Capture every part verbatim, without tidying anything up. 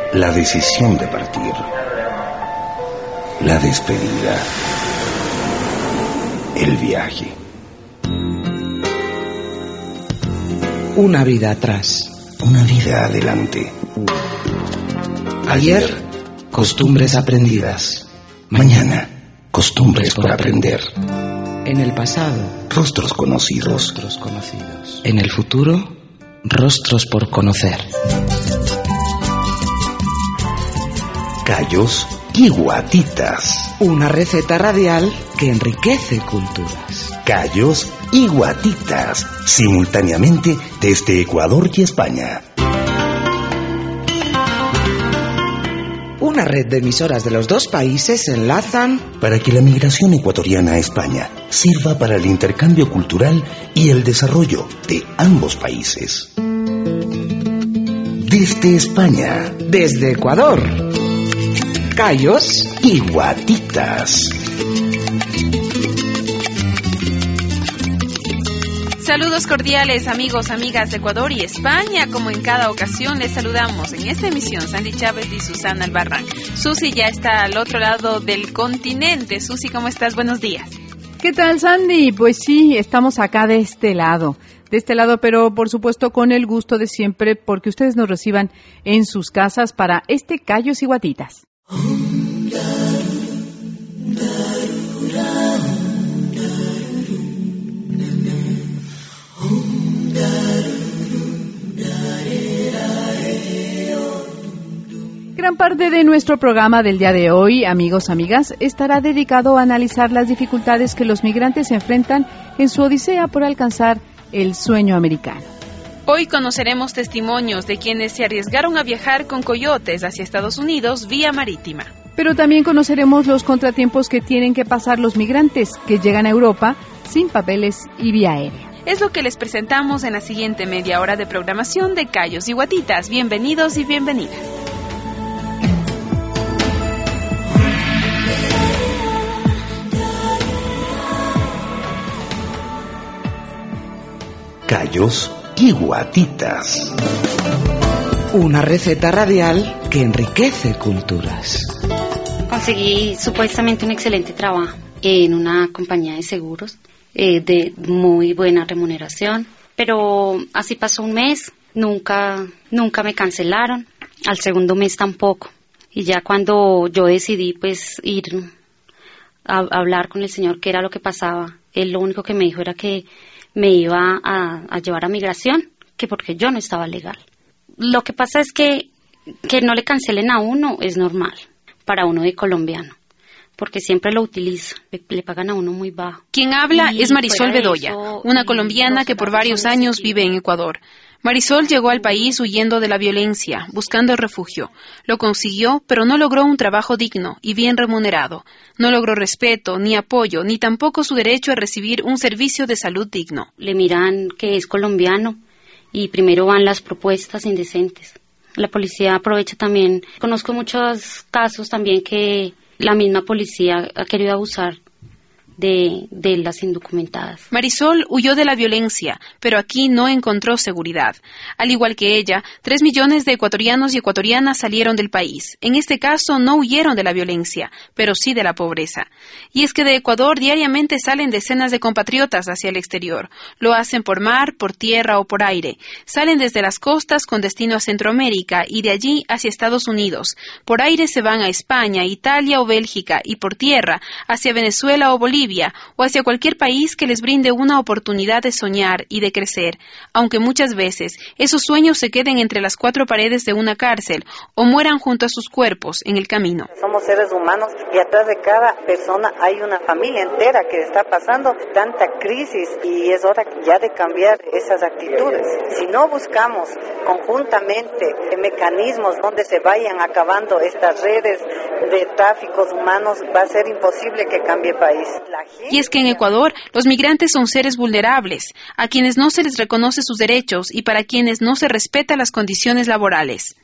La decisión de partir. La despedida. El viaje. Una vida atrás. Una vida adelante. Ayer, costumbres aprendidas. Mañana, costumbres por aprender. En el pasado, rostros conocidos. Rostros conocidos. En el futuro, rostros por conocer. Callos y guatitas. Una receta radial que enriquece culturas. Callos y guatitas, simultáneamente desde Ecuador y España. Una red de emisoras de los dos países se enlazan para que la migración ecuatoriana a España sirva para el intercambio cultural y el desarrollo de ambos países. Desde España, desde Ecuador, Callos y guatitas. Saludos cordiales, amigos, amigas de Ecuador y España. Como en cada ocasión, les saludamos en esta emisión Sandy Chávez y Susana Albarrán. Susi ya está al otro lado del continente. Susi, ¿cómo estás? Buenos días. ¿Qué tal, Sandy? Pues sí, estamos acá de este lado. De este lado, pero por supuesto con el gusto de siempre, porque ustedes nos reciban en sus casas para este Callos y Guatitas. Gran parte de nuestro programa del día de hoy, amigos, amigas, estará dedicado a analizar las dificultades que los migrantes enfrentan en su odisea por alcanzar el sueño americano. Hoy conoceremos testimonios de quienes se arriesgaron a viajar con coyotes hacia Estados Unidos vía marítima. Pero también conoceremos los contratiempos que tienen que pasar los migrantes que llegan a Europa sin papeles y vía aérea. Es lo que les presentamos en la siguiente media hora de programación de Callos y Guatitas. Bienvenidos y bienvenidas. Callos y guatitas. Una receta radial que enriquece culturas. Conseguí supuestamente un excelente trabajo en una compañía de seguros eh, de muy buena remuneración, pero así pasó un mes, nunca, nunca me cancelaron, al segundo mes tampoco, y ya cuando yo decidí pues ir a, a hablar con el señor qué era lo que pasaba, él lo único que me dijo era que me iba a, a llevar a migración, que porque yo no estaba legal. Lo que pasa es que que no le cancelen a uno es normal para uno de colombiano, porque siempre lo utiliza, le, le pagan a uno muy bajo. Quien habla y es Marisol Bedoya, eso, una colombiana que por varios años vive en Ecuador. Marisol llegó al país huyendo de la violencia, buscando refugio. Lo consiguió, pero no logró un trabajo digno y bien remunerado. No logró respeto, ni apoyo, ni tampoco su derecho a recibir un servicio de salud digno. Le miran que es colombiano y primero van las propuestas indecentes. La policía aprovecha también. Conozco muchos casos también que la misma policía ha querido abusar De, de las indocumentadas. Marisol huyó de la violencia, pero aquí no encontró seguridad. Al igual que ella, tres millones de ecuatorianos y ecuatorianas salieron del país. En este caso no huyeron de la violencia, pero sí de la pobreza. Y es que de Ecuador diariamente salen decenas de compatriotas hacia el exterior. Lo hacen por mar, por tierra o por aire. Salen desde las costas con destino a Centroamérica y de allí hacia Estados Unidos. Por aire se van a España, Italia o Bélgica y por tierra hacia Venezuela o Bolivia o hacia cualquier país que les brinde una oportunidad de soñar y de crecer, aunque muchas veces esos sueños se queden entre las cuatro paredes de una cárcel o mueran junto a sus cuerpos en el camino. Somos seres humanos y atrás de cada persona hay una familia entera que está pasando tanta crisis y es hora ya de cambiar esas actitudes. Si no buscamos conjuntamente mecanismos donde se vayan acabando estas redes de tráficos humanos, va a ser imposible que cambie el país. Y es que en Ecuador los migrantes son seres vulnerables, a quienes no se les reconoce sus derechos y para quienes no se respetan las condiciones laborales.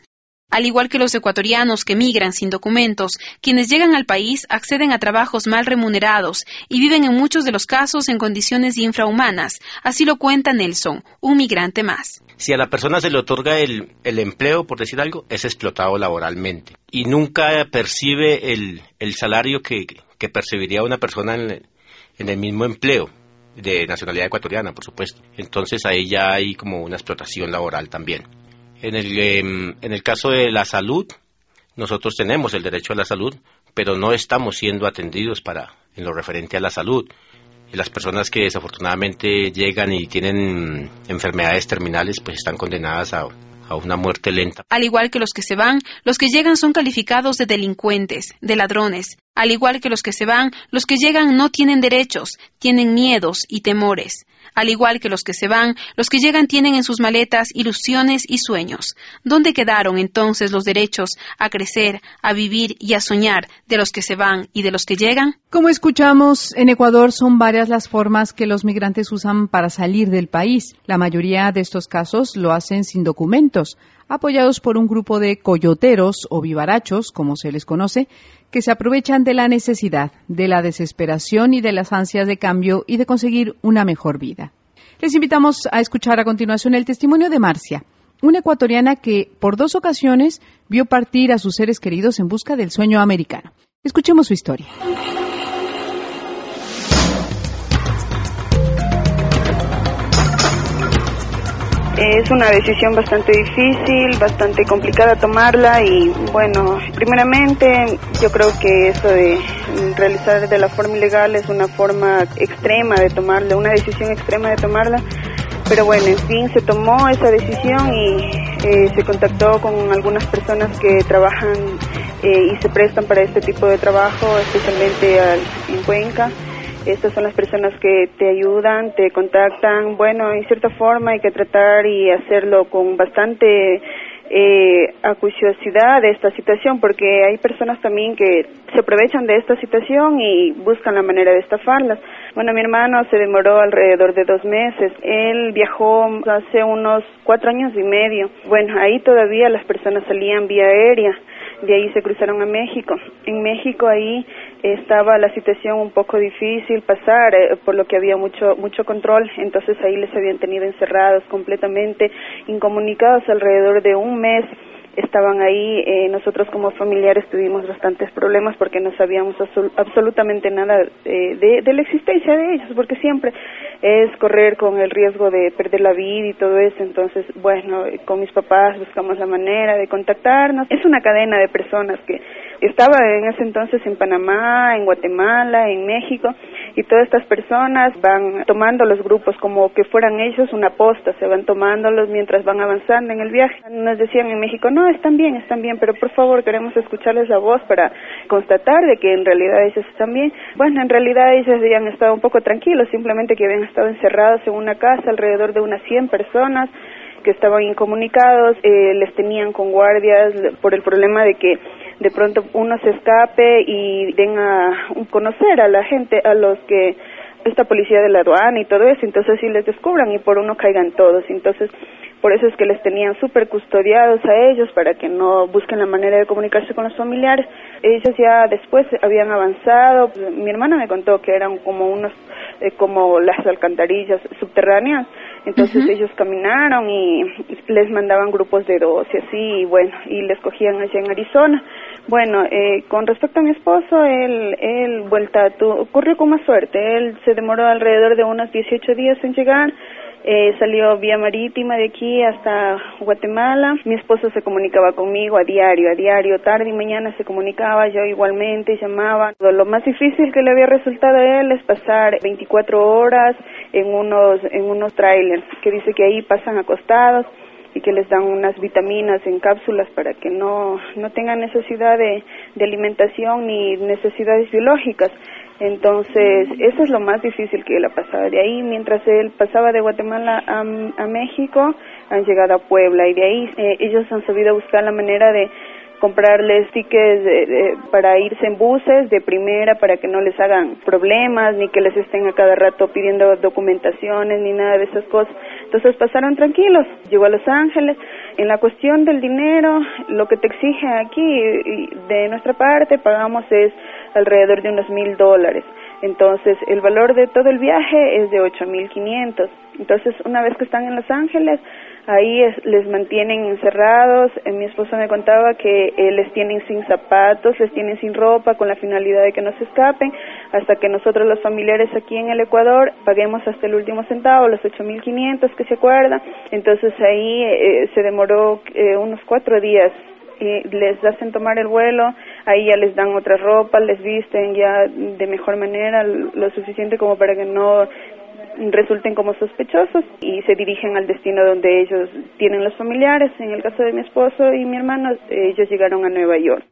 Al igual que los ecuatorianos que migran sin documentos, quienes llegan al país acceden a trabajos mal remunerados y viven en muchos de los casos en condiciones infrahumanas. Así lo cuenta Nelson, un migrante más. Si a la persona se le otorga el, el empleo, por decir algo, es explotado laboralmente y nunca percibe el, el salario que, que percibiría una persona en, en el mismo empleo, de nacionalidad ecuatoriana, por supuesto. Entonces ahí ya hay como una explotación laboral también. En el, eh, en el caso de la salud, nosotros tenemos el derecho a la salud, pero no estamos siendo atendidos para en lo referente a la salud. Y las personas que desafortunadamente llegan y tienen enfermedades terminales, pues están condenadas a, a una muerte lenta. Al igual que los que se van, los que llegan son calificados de delincuentes, de ladrones. Al igual que los que se van, los que llegan no tienen derechos, tienen miedos y temores. Al igual que los que se van, los que llegan tienen en sus maletas ilusiones y sueños. ¿Dónde quedaron entonces los derechos a crecer, a vivir y a soñar de los que se van y de los que llegan? Como escuchamos, en Ecuador son varias las formas que los migrantes usan para salir del país. La mayoría de estos casos lo hacen sin documentos, apoyados por un grupo de coyoteros o vivarachos, como se les conoce, que se aprovechan de la necesidad, de la desesperación y de las ansias de cambio y de conseguir una mejor vida. Les invitamos a escuchar a continuación el testimonio de Marcia, una ecuatoriana que por dos ocasiones vio partir a sus seres queridos en busca del sueño americano. Escuchemos su historia. Es una decisión bastante difícil, bastante complicada tomarla y bueno, primeramente yo creo que eso de realizar de la forma ilegal es una forma extrema de tomarla, una decisión extrema de tomarla, pero bueno, en fin, se tomó esa decisión y eh, se contactó con algunas personas que trabajan eh, y se prestan para este tipo de trabajo, especialmente al, en Cuenca. Estas son las personas que te ayudan, te contactan. Bueno, en cierta forma hay que tratar y hacerlo con bastante eh, acuciosidad de esta situación, porque hay personas también que se aprovechan de esta situación y buscan la manera de estafarlas. Bueno, mi hermano se demoró alrededor de dos meses. Él viajó hace unos cuatro años y medio. Bueno, ahí todavía las personas salían vía aérea. De ahí se cruzaron a México. En México ahí estaba la situación un poco difícil pasar, eh, por lo que había mucho mucho control, entonces ahí les habían tenido encerrados completamente, incomunicados alrededor de un mes. Estaban ahí, eh, nosotros como familiares tuvimos bastantes problemas porque no sabíamos absol- absolutamente nada eh, de, de la existencia de ellos, porque siempre es correr con el riesgo de perder la vida y todo eso. Entonces, bueno, con mis papás buscamos la manera de contactarnos. Es una cadena de personas que estaba en ese entonces en Panamá, en Guatemala, en México, y todas estas personas van tomando los grupos como que fueran ellos una posta, se van tomándolos mientras van avanzando en el viaje. Nos decían en México, no, están bien, están bien, pero por favor queremos escucharles la voz para constatar de que en realidad ellos están bien. Bueno, en realidad ellos habían estado un poco tranquilos, simplemente que habían estado encerrados en una casa alrededor de unas cien personas que estaban incomunicados, eh, les tenían con guardias por el problema de que de pronto uno se escape y den a conocer a la gente, a los que esta policía de la aduana y todo eso, entonces sí les descubran y por uno caigan todos. Entonces por eso es que les tenían súper custodiados a ellos para que no busquen la manera de comunicarse con los familiares. Ellos ya después habían avanzado. Mi hermana me contó que eran como unos eh, como las alcantarillas subterráneas. Entonces uh-huh. ellos caminaron y les mandaban grupos de dos y así, y bueno, y les cogían allá en Arizona. Bueno, eh, con respecto a mi esposo, él, él vuelta, tu, ocurrió con más suerte. Él se demoró alrededor de unos dieciocho días en llegar. Eh, salió vía marítima de aquí hasta Guatemala. Mi esposo se comunicaba conmigo a diario, a diario, tarde y mañana se comunicaba, yo igualmente llamaba. Lo más difícil que le había resultado a él es pasar veinticuatro horas en unos en unos trailers, que dice que ahí pasan acostados y que les dan unas vitaminas en cápsulas para que no no tengan necesidad de, de alimentación ni necesidades biológicas. Entonces, eso es lo más difícil que él ha pasado. De ahí, mientras él pasaba de Guatemala a, a México, han llegado a Puebla y de ahí eh, ellos han sabido buscar la manera de comprarles tickets de, de, para irse en buses de primera para que no les hagan problemas ni que les estén a cada rato pidiendo documentaciones ni nada de esas cosas. Entonces pasaron tranquilos, llegó a Los Ángeles. En la cuestión del dinero, lo que te exige aquí de nuestra parte pagamos es alrededor de unos mil dólares. Entonces el valor de todo el viaje es de ocho mil quinientos. Entonces una vez que están en Los Ángeles, ahí es, les mantienen encerrados. Eh, mi esposo me contaba que eh, les tienen sin zapatos, les tienen sin ropa con la finalidad de que no se escapen, hasta que nosotros los familiares aquí en el Ecuador paguemos hasta el último centavo, los ocho mil quinientos que se acuerdan. Entonces ahí eh, se demoró eh, unos cuatro días. Y les hacen tomar el vuelo, ahí ya les dan otra ropa, les visten ya de mejor manera, lo suficiente como para que no resulten como sospechosos, y se dirigen al destino donde ellos tienen los familiares. En el caso de mi esposo y mi hermano, ellos llegaron a Nueva York.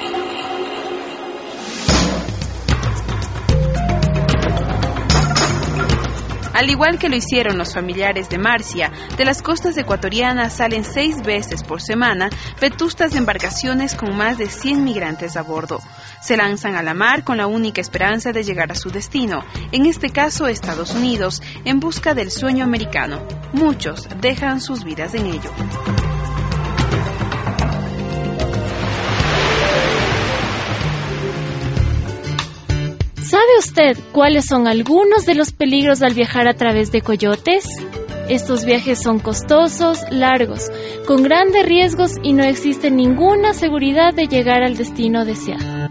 Al igual que lo hicieron los familiares de Marcia, de las costas ecuatorianas salen seis veces por semana vetustas embarcaciones con más de cien migrantes a bordo. Se lanzan a la mar con la única esperanza de llegar a su destino, en este caso Estados Unidos, en busca del sueño americano. Muchos dejan sus vidas en ello. ¿Sabe usted cuáles son algunos de los peligros al viajar a través de coyotes? Estos viajes son costosos, largos, con grandes riesgos y no existe ninguna seguridad de llegar al destino deseado.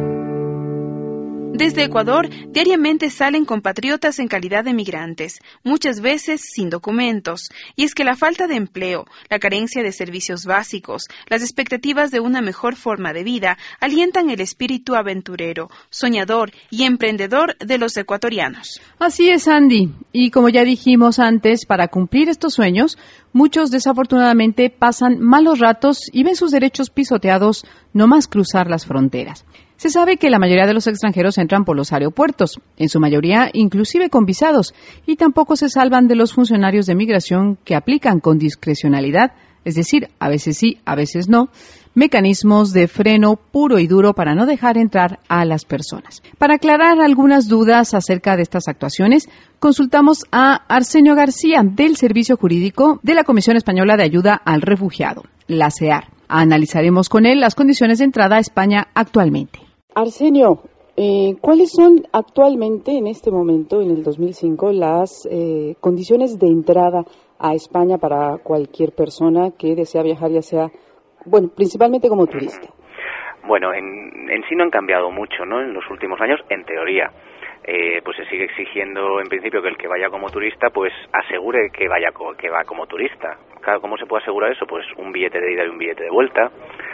Desde Ecuador, diariamente salen compatriotas en calidad de migrantes, muchas veces sin documentos. Y es que la falta de empleo, la carencia de servicios básicos, las expectativas de una mejor forma de vida alientan el espíritu aventurero, soñador y emprendedor de los ecuatorianos. Así es, Andy. Y como ya dijimos antes, para cumplir estos sueños, muchos desafortunadamente pasan malos ratos y ven sus derechos pisoteados no más cruzar las fronteras. Se sabe que la mayoría de los extranjeros entran por los aeropuertos, en su mayoría inclusive con visados, y tampoco se salvan de los funcionarios de migración que aplican con discrecionalidad, es decir, a veces sí, a veces no, mecanismos de freno puro y duro para no dejar entrar a las personas. Para aclarar algunas dudas acerca de estas actuaciones, consultamos a Arsenio García, del Servicio Jurídico de la Comisión Española de Ayuda al Refugiado, la C E A R. Analizaremos con él las condiciones de entrada a España actualmente. Arsenio, eh, ¿cuáles son actualmente, en este momento, en el dos mil cinco, las eh, condiciones de entrada a España para cualquier persona que desea viajar, ya sea, bueno, principalmente como turista? Bueno, en, en sí no han cambiado mucho, ¿no? En los últimos años, en teoría. Eh, pues se sigue exigiendo en principio que el que vaya como turista pues asegure que vaya co- que va como turista. Claro, ¿cómo se puede asegurar eso? Pues un billete de ida y un billete de vuelta,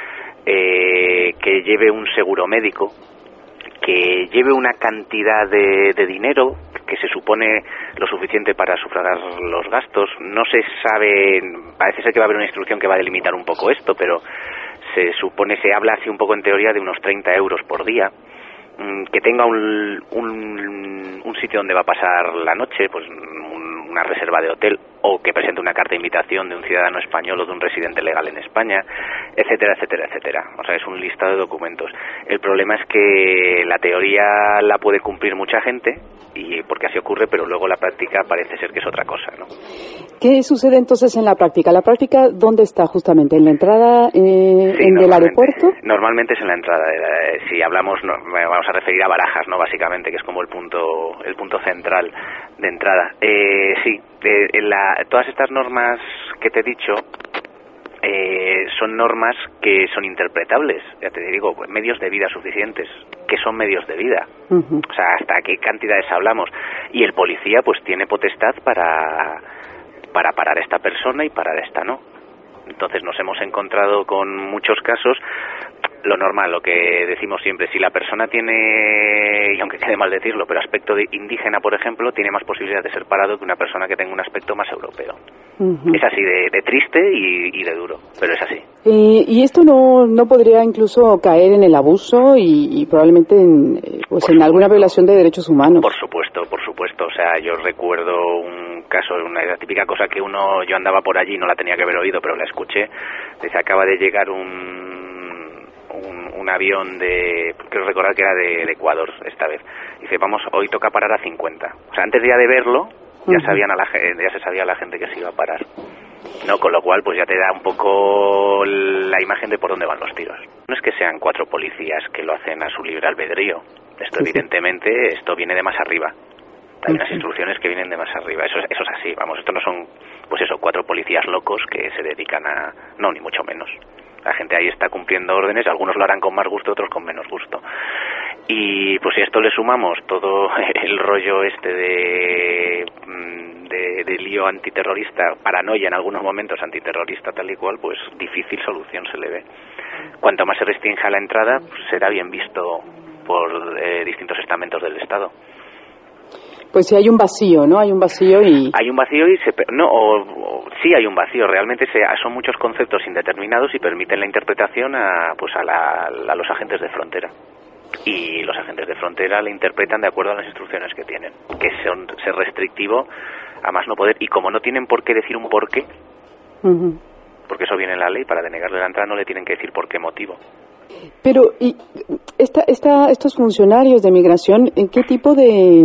eh, que lleve un seguro médico, que lleve una cantidad de, de dinero que se supone lo suficiente para sufragar los gastos. No se sabe, parece ser que va a haber una instrucción que va a delimitar un poco esto, pero se supone, se habla así un poco en teoría de unos treinta euros por día. Que tenga un, un, un sitio donde va a pasar la noche, pues un, una reserva de hotel, o que presente una carta de invitación de un ciudadano español o de un residente legal en España, etcétera, etcétera, etcétera. O sea, es un listado de documentos. El problema es que la teoría la puede cumplir mucha gente, y porque así ocurre, pero luego la práctica parece ser que es otra cosa, ¿no? ¿Qué sucede entonces en la práctica? ¿La práctica dónde está justamente? ¿En la entrada eh, sí, en del aeropuerto? Normalmente es en la entrada. Eh, si hablamos, no, vamos a referir a Barajas, ¿no? Básicamente, que es como el punto el punto central de entrada. Eh, sí, eh, en la, todas estas normas que te he dicho eh, son normas que son interpretables. Ya te digo, medios de vida suficientes. ¿Qué son medios de vida? Uh-huh. O sea, ¿hasta qué cantidades hablamos? Y el policía pues tiene potestad para... para parar a esta persona y parar a esta no. Entonces nos hemos encontrado con muchos casos, lo normal, lo que decimos siempre, si la persona tiene, y aunque quede mal decirlo, pero aspecto de indígena, por ejemplo, tiene más posibilidad de ser parado que una persona que tenga un aspecto más europeo. Uh-huh. Es así de, de triste y, y de duro, pero es así. Eh, ¿Y esto no, no podría incluso caer en el abuso y, y probablemente en, pues en alguna violación de derechos humanos? Por supuesto, por supuesto. O sea, yo recuerdo un caso, una la típica cosa que uno, yo andaba por allí, no la tenía que haber oído, pero la escuché. Se acaba de llegar un, un, un avión de, quiero recordar que era de, de Ecuador esta vez. Dice, vamos, hoy toca parar a cincuenta. O sea, antes ya de verlo, ya sabían a la ya se sabía a la gente que se iba a parar, no, con lo cual pues ya te da un poco la imagen de por dónde van los tiros. No es que sean cuatro policías que lo hacen a su libre albedrío, esto evidentemente esto viene de más arriba. Hay unas instrucciones que vienen de más arriba, eso, eso es así, vamos, esto no son, pues eso, cuatro policías locos que se dedican a, no, ni mucho menos. La gente ahí está cumpliendo órdenes, algunos lo harán con más gusto, otros con menos gusto. Y pues si a esto le sumamos todo el rollo este de, de, de lío antiterrorista, paranoia en algunos momentos antiterrorista tal y cual, pues difícil solución se le ve. Cuanto más se restrinja la entrada, pues será bien visto por eh, distintos estamentos del Estado. Pues sí, hay un vacío, ¿no? Hay un vacío y... Hay un vacío y se... No, o, o, sí hay un vacío. Realmente se, son muchos conceptos indeterminados y permiten la interpretación a, pues a, la, a los agentes de frontera. Y los agentes de frontera la interpretan de acuerdo a las instrucciones que tienen. Que son ser restrictivo a más no poder. Y como no tienen por qué decir un porqué, uh-huh. porque eso viene en la ley, para denegarle la entrada no le tienen que decir por qué motivo. Pero, ¿y esta, esta, estos funcionarios de migración, en qué tipo de,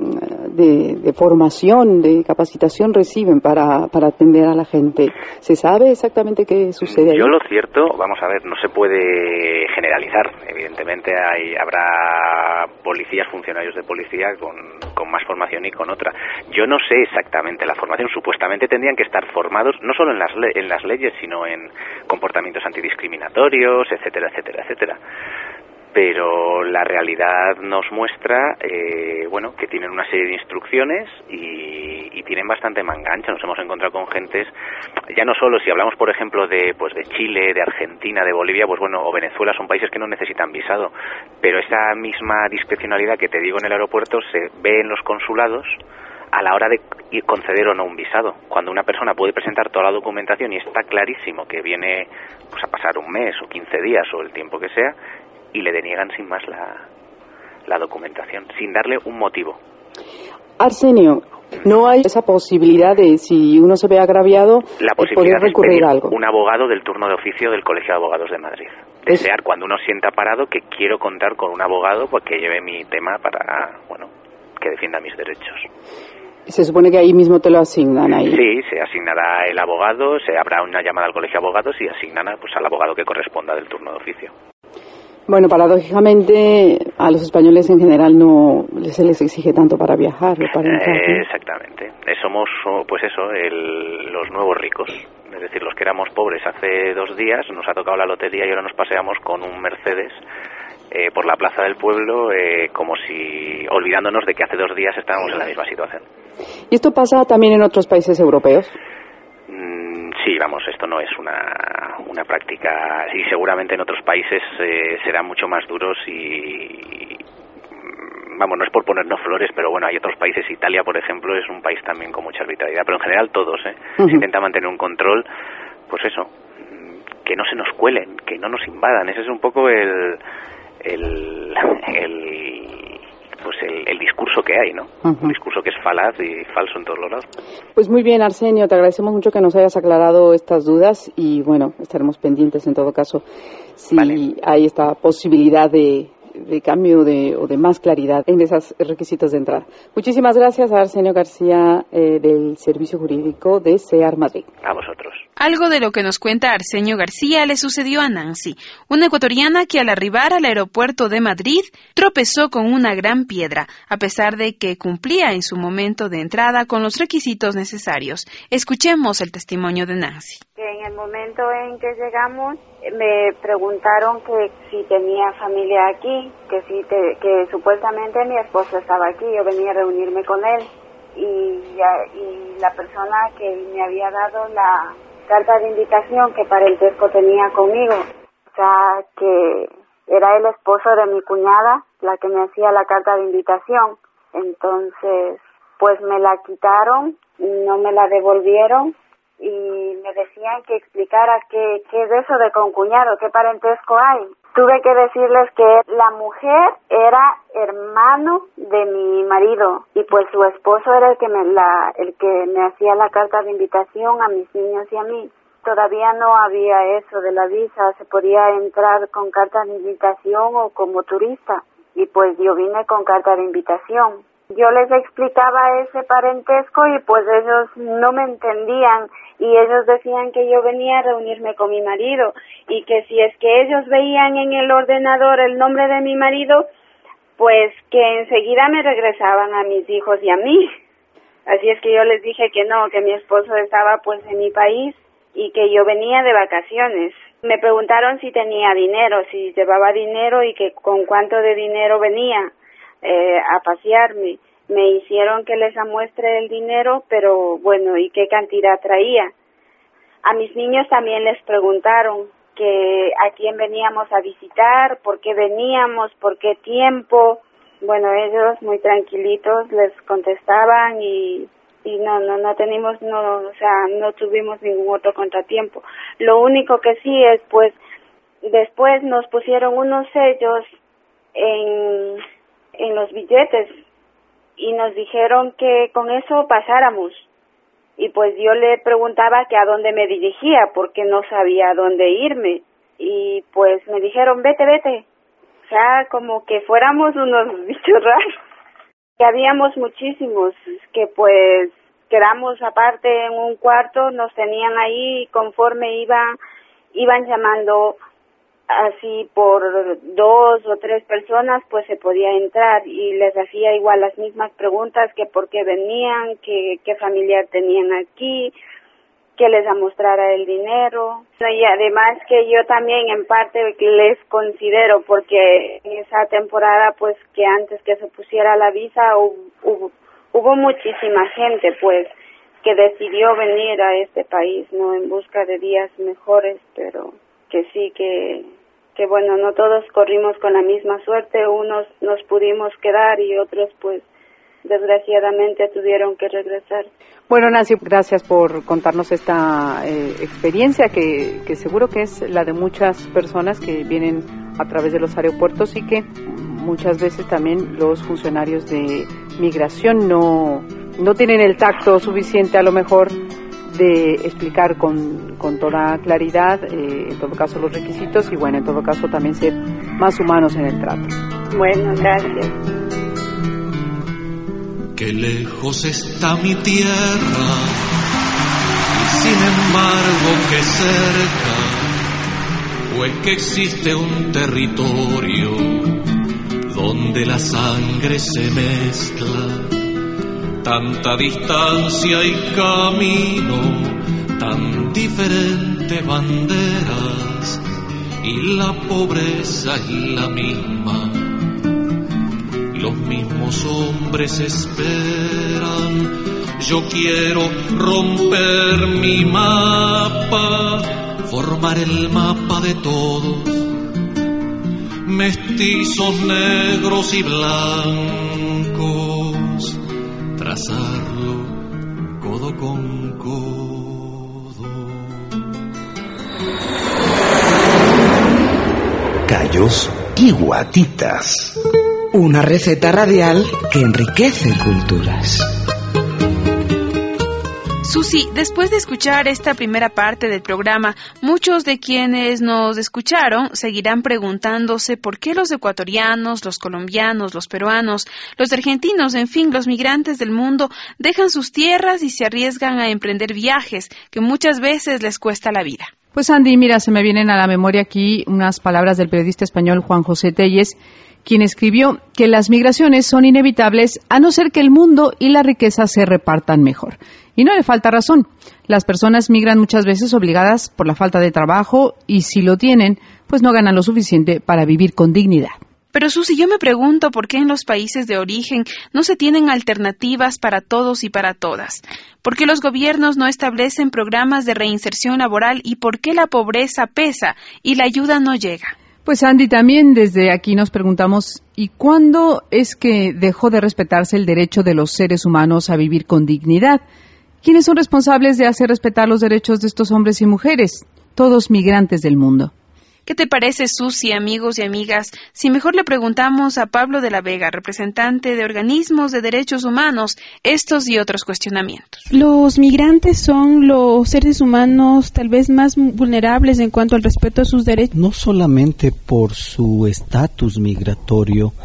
de, de formación, de capacitación reciben para, para atender a la gente? ¿Se sabe exactamente qué sucede ahí? Yo lo cierto, vamos a ver, no se puede generalizar. Evidentemente hay habrá policías, funcionarios de policía con, con más formación y con otra. Yo no sé exactamente la formación. Supuestamente tendrían que estar formados no solo en las, le- en las leyes, sino en comportamientos antidiscriminatorios, etcétera, etcétera, etcétera. Pero la realidad nos muestra, eh, bueno, que tienen una serie de instrucciones y, y tienen bastante manga ancha. Nos hemos encontrado con gentes, ya no solo si hablamos, por ejemplo, de pues de Chile, de Argentina, de Bolivia, pues bueno, o Venezuela, son países que no necesitan visado, pero esa misma discrecionalidad que te digo en el aeropuerto se ve en los consulados a la hora de conceder o no un visado. Cuando una persona puede presentar toda la documentación y está clarísimo que viene pues a pasar un mes o quince días o el tiempo que sea, y le deniegan sin más la, la documentación, sin darle un motivo. Arsenio, ¿no hay esa posibilidad de, si uno se ve agraviado, la poder recurrir a algo? Un abogado del turno de oficio del Colegio de Abogados de Madrid. Desear, cuando uno sienta parado, que quiero contar con un abogado pues, que lleve mi tema para, bueno, que defienda mis derechos. Se supone que ahí mismo te lo asignan ahí. Sí, se asignará el abogado, se habrá una llamada al Colegio de Abogados y asignará pues, al abogado que corresponda del turno de oficio. Bueno, paradójicamente a los españoles en general no se les exige tanto para viajar o para entrar, ¿no? Eh, exactamente. Somos, pues eso, el, los nuevos ricos. Es decir, los que éramos pobres hace dos días nos ha tocado la lotería y ahora nos paseamos con un Mercedes eh, por la plaza del pueblo eh, como si olvidándonos de que hace dos días estábamos en la misma situación. ¿Y esto pasa también en otros países europeos? Sí, vamos, esto no es una, una práctica, y seguramente en otros países eh, serán mucho más duros y, vamos, no es por ponernos flores, pero bueno, hay otros países, Italia, por ejemplo, es un país también con mucha arbitrariedad, pero en general todos, ¿eh? Uh-huh. Se intenta mantener un control, pues eso, que no se nos cuelen, que no nos invadan, ese es un poco el, el, el pues el, el discurso que hay, ¿no? Uh-huh. Un discurso que es falaz y falso en todos los lados. Pues muy bien, Arsenio, te agradecemos mucho que nos hayas aclarado estas dudas y bueno, estaremos pendientes en todo caso si vale. hay esta posibilidad de, de cambio de, o de más claridad en esos requisitos de entrada. Muchísimas gracias a Arsenio García eh, del Servicio Jurídico de SEAR Madrid. A vosotros. Algo de lo que nos cuenta Arsenio García le sucedió a Nancy, una ecuatoriana que al arribar al aeropuerto de Madrid tropezó con una gran piedra, a pesar de que cumplía en su momento de entrada con los requisitos necesarios. Escuchemos el testimonio de Nancy. En el momento en que llegamos me preguntaron que si tenía familia aquí, que si te, que supuestamente mi esposo estaba aquí, yo venía a reunirme con él y, y la persona que me había dado la carta de invitación que parentesco tenía conmigo, o sea que era el esposo de mi cuñada la que me hacía la carta de invitación. Entonces pues me la quitaron, no me la devolvieron y me decían que explicara qué, qué es eso de concuñado, qué parentesco hay. Tuve que decirles que la mujer era hermano de mi marido y pues su esposo era el que me la el que me hacía la carta de invitación a mis niños y a mí. Todavía no había eso de la visa, se podía entrar con carta de invitación o como turista y pues yo vine con carta de invitación. Yo les explicaba ese parentesco y pues ellos no me entendían y ellos decían que yo venía a reunirme con mi marido y que si es que ellos veían en el ordenador el nombre de mi marido, pues que enseguida me regresaban a mis hijos y a mí. Así es que yo les dije que no, que mi esposo estaba pues en mi país y que yo venía de vacaciones. Me preguntaron si tenía dinero, si llevaba dinero y que con cuánto de dinero venía eh, a pasearme. Me hicieron que les muestre el dinero, pero bueno, ¿y qué cantidad traía? A mis niños también les preguntaron que a quién veníamos a visitar, por qué veníamos, por qué tiempo. Bueno, ellos muy tranquilitos les contestaban y, y no, no, no tenemos, no, o sea, no tuvimos ningún otro contratiempo. Lo único que sí es, pues, después nos pusieron unos sellos en, en los billetes y nos dijeron que con eso pasáramos. Y pues yo le preguntaba que a dónde me dirigía, porque no sabía a dónde irme. Y pues me dijeron, vete, vete. O sea, como que fuéramos unos bichos raros. Que habíamos muchísimos, que pues quedamos aparte en un cuarto, nos tenían ahí y conforme iba, iban llamando así por dos o tres personas, pues se podía entrar y les hacía igual las mismas preguntas, que por qué venían, que qué familiar tenían aquí, que les mostrara el dinero. Y además que yo también en parte les considero, porque en esa temporada, pues que antes que se pusiera la visa, hubo, hubo, hubo muchísima gente, pues, que decidió venir a este país, ¿no? En busca de días mejores, pero que sí que... que bueno, no todos corrimos con la misma suerte, unos nos pudimos quedar y otros pues desgraciadamente tuvieron que regresar. Bueno, Nancy, gracias por contarnos esta eh, experiencia que, que seguro que es la de muchas personas que vienen a través de los aeropuertos y que muchas veces también los funcionarios de migración no, no tienen el tacto suficiente a lo mejor de explicar con, con toda claridad, eh, en todo caso, los requisitos y, bueno, en todo caso, también ser más humanos en el trato. Bueno, gracias. Qué lejos está mi tierra y sin embargo que cerca, pues que existe un territorio donde la sangre se mezcla. Tanta distancia y camino, tan diferentes banderas, y la pobreza es la misma. Los mismos hombres esperan. Yo quiero romper mi mapa, formar el mapa de todos, mestizos, negros y blancos, trazarlo codo con codo. Callos y guatitas. Una receta radial que enriquece culturas. Susi, después de escuchar esta primera parte del programa, muchos de quienes nos escucharon seguirán preguntándose por qué los ecuatorianos, los colombianos, los peruanos, los argentinos, en fin, los migrantes del mundo dejan sus tierras y se arriesgan a emprender viajes que muchas veces les cuesta la vida. Pues Andy, mira, se me vienen a la memoria aquí unas palabras del periodista español Juan José Telles, quien escribió que las migraciones son inevitables a no ser que el mundo y la riqueza se repartan mejor. Y no le falta razón. Las personas migran muchas veces obligadas por la falta de trabajo y si lo tienen, pues no ganan lo suficiente para vivir con dignidad. Pero Susi, yo me pregunto por qué en los países de origen no se tienen alternativas para todos y para todas. ¿Por qué los gobiernos no establecen programas de reinserción laboral y por qué la pobreza pesa y la ayuda no llega? Pues Andy, también desde aquí nos preguntamos, ¿y cuándo es que dejó de respetarse el derecho de los seres humanos a vivir con dignidad? ¿Quiénes son responsables de hacer respetar los derechos de estos hombres y mujeres? Todos migrantes del mundo. ¿Qué te parece, Susi, amigos y amigas, si mejor le preguntamos a Pablo de la Vega, representante de organismos de derechos humanos, estos y otros cuestionamientos? Los migrantes son los seres humanos tal vez más vulnerables en cuanto al respeto a sus derechos. No solamente por su estatus migratorio,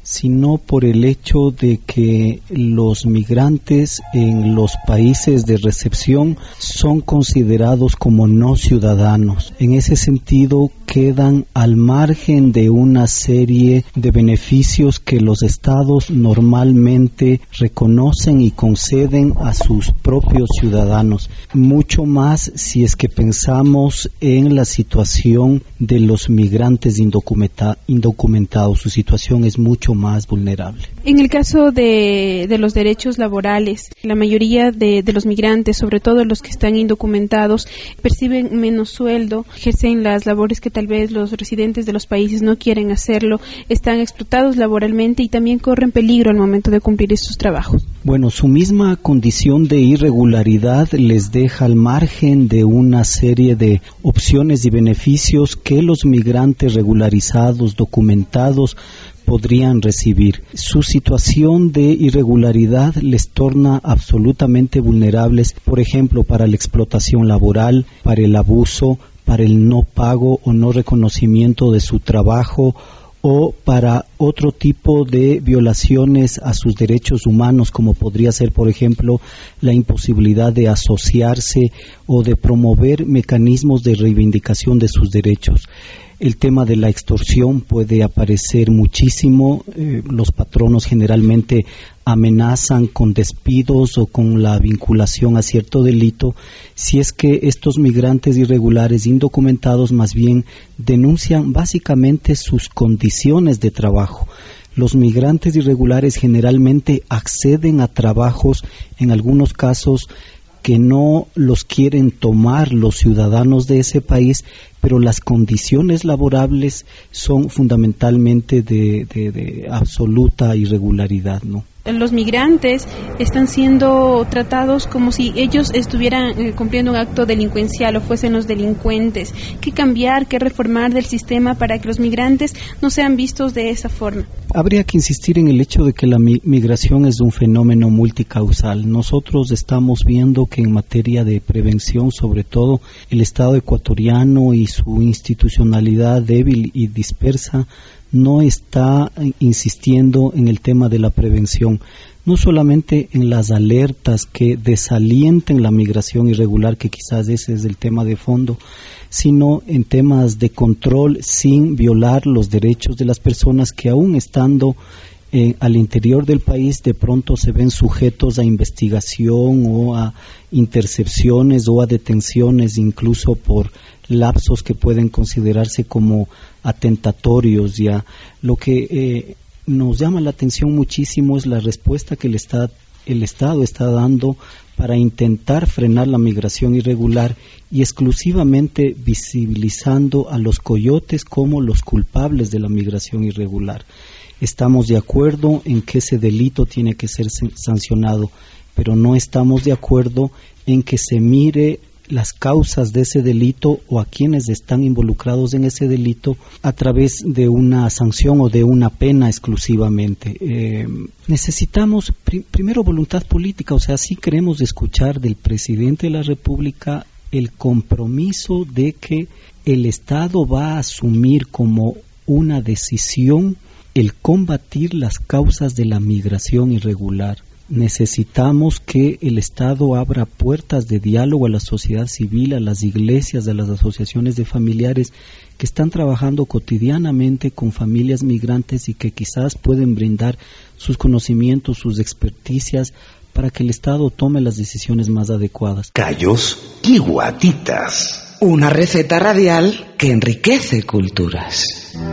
sino por el hecho de que los migrantes en los países de recepción son considerados como no ciudadanos. En ese sentido, quedan al margen de una serie de beneficios que los estados normalmente reconocen y conceden a sus propios ciudadanos. Mucho más si es que pensamos en la situación de los migrantes indocumenta- indocumentados. Su situación es mucho más vulnerable. En el caso de, de los derechos laborales, la mayoría de, de los migrantes, sobre todo los que están indocumentados, perciben menos sueldo, ejercen las labores que tal vez los residentes de los países no quieren hacerlo, están explotados laboralmente y también corren peligro al momento de cumplir estos trabajos. Bueno, su misma condición de irregularidad les deja al margen de una serie de opciones y beneficios que los migrantes regularizados, documentados, podrían recibir. Su situación de irregularidad les torna absolutamente vulnerables, por ejemplo, para la explotación laboral, para el abuso, para el no pago o no reconocimiento de su trabajo, o para otro tipo de violaciones a sus derechos humanos, como podría ser, por ejemplo, la imposibilidad de asociarse o de promover mecanismos de reivindicación de sus derechos. El tema de la extorsión puede aparecer muchísimo. Eh, los patronos generalmente amenazan con despidos o con la vinculación a cierto delito si es que estos migrantes irregulares indocumentados más bien denuncian básicamente sus condiciones de trabajo. Los migrantes irregulares generalmente acceden a trabajos, en algunos casos, que no los quieren tomar los ciudadanos de ese país, pero las condiciones laborables son fundamentalmente de, de, de absoluta irregularidad, ¿no? Los migrantes están siendo tratados como si ellos estuvieran eh, cumpliendo un acto delincuencial o fuesen los delincuentes. ¿Qué cambiar, qué reformar del sistema para que los migrantes no sean vistos de esa forma? Habría que insistir en el hecho de que la mi- migración es un fenómeno multicausal. Nosotros estamos viendo que en materia de prevención, sobre todo, el Estado ecuatoriano y su institucionalidad débil y dispersa no está insistiendo en el tema de la prevención, no solamente en las alertas que desalienten la migración irregular, que quizás ese es el tema de fondo, sino en temas de control sin violar los derechos de las personas que aún estando eh, al interior del país de pronto se ven sujetos a investigación o a intercepciones o a detenciones incluso por lapsos que pueden considerarse como atentatorios. Ya lo que eh, nos llama la atención muchísimo es la respuesta que el Estado, el Estado está dando para intentar frenar la migración irregular y exclusivamente visibilizando a los coyotes como los culpables de la migración irregular. Estamos de acuerdo en que ese delito tiene que ser sancionado, pero no estamos de acuerdo en que se mire las causas de ese delito o a quienes están involucrados en ese delito a través de una sanción o de una pena exclusivamente. Eh, necesitamos pr- primero voluntad política, o sea, sí queremos escuchar del presidente de la República el compromiso de que el Estado va a asumir como una decisión el combatir las causas de la migración irregular. Necesitamos que el Estado abra puertas de diálogo a la sociedad civil, a las iglesias, a las asociaciones de familiares que están trabajando cotidianamente con familias migrantes y que quizás pueden brindar sus conocimientos, sus experticias para que el Estado tome las decisiones más adecuadas. Callos y guatitas. Una receta radial que enriquece culturas.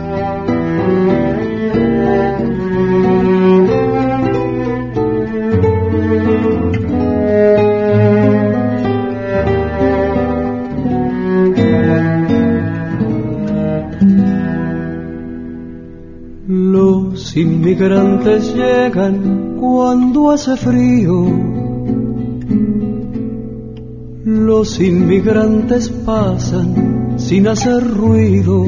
Los inmigrantes llegan cuando hace frío. Los inmigrantes pasan sin hacer ruido.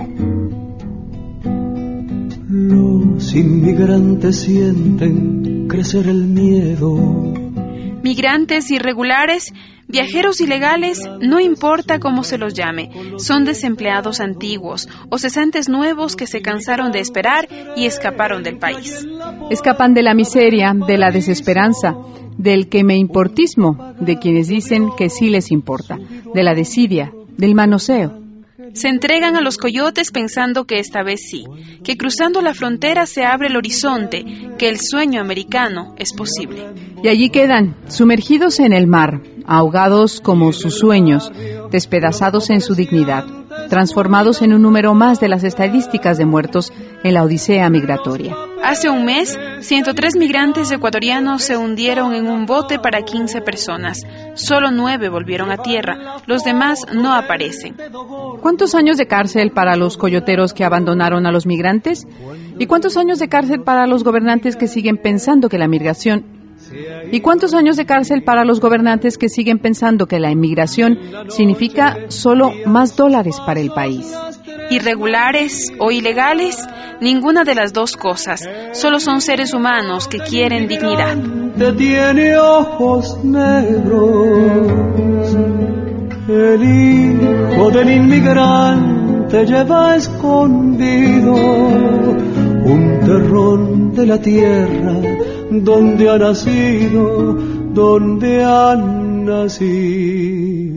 Los inmigrantes sienten crecer el miedo. Migrantes irregulares Viajeros ilegales, no importa cómo se los llame, son desempleados antiguos o cesantes nuevos que se cansaron de esperar y escaparon del país. Escapan de la miseria, de la desesperanza, del que me importismo, de quienes dicen que sí les importa, de la desidia, del manoseo. Se entregan a los coyotes pensando que esta vez sí, que cruzando la frontera se abre el horizonte, que el sueño americano es posible. Y allí quedan, sumergidos en el mar, ahogados como sus sueños, despedazados en su dignidad, transformados en un número más de las estadísticas de muertos en la odisea migratoria. Hace un mes, ciento tres migrantes ecuatorianos se hundieron en un bote para quince personas. Solo nueve volvieron a tierra, los demás no aparecen. ¿Cuántos años de cárcel para los coyoteros que abandonaron a los migrantes? ¿Y cuántos años de cárcel para los gobernantes que siguen pensando que la migración... ¿Y cuántos años de cárcel para los gobernantes que siguen pensando que la inmigración significa solo más dólares para el país? Irregulares o ilegales, ninguna de las dos cosas. Solo son seres humanos que quieren dignidad. Tiene ojos negros. El hijo del inmigrante lleva escondido un terrón de la tierra donde ha nacido, donde ha nacido.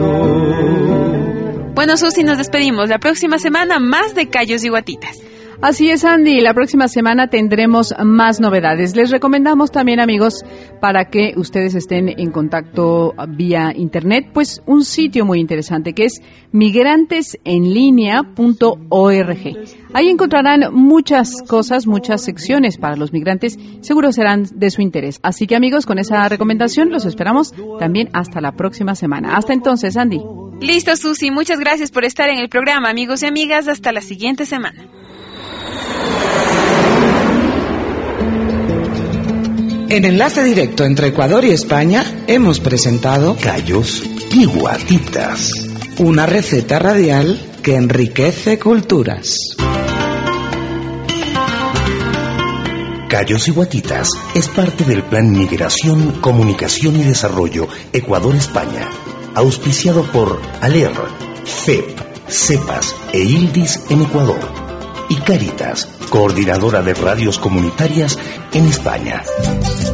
Bueno, Susi, nos despedimos. La próxima semana más de Cayos y Guatitas. Así es, Andy. La próxima semana tendremos más novedades. Les recomendamos también, amigos, para que ustedes estén en contacto vía internet, pues un sitio muy interesante que es migrantes en línea punto org. Ahí encontrarán muchas cosas, muchas secciones para los migrantes. Seguro serán de su interés. Así que, amigos, con esa recomendación los esperamos también hasta la próxima semana. Hasta entonces, Andy. Listo, Susi. Muchas gracias por estar en el programa, amigos y amigas. Hasta la siguiente semana. En Enlace Directo entre Ecuador y España hemos presentado Cayos y Guatitas, una receta radial que enriquece culturas. Cayos y Guatitas es parte del Plan Migración, Comunicación y Desarrollo Ecuador-España, auspiciado por ALER, F E P, CEPAS e ILDIS en Ecuador y Cáritas, coordinadora de radios comunitarias en España.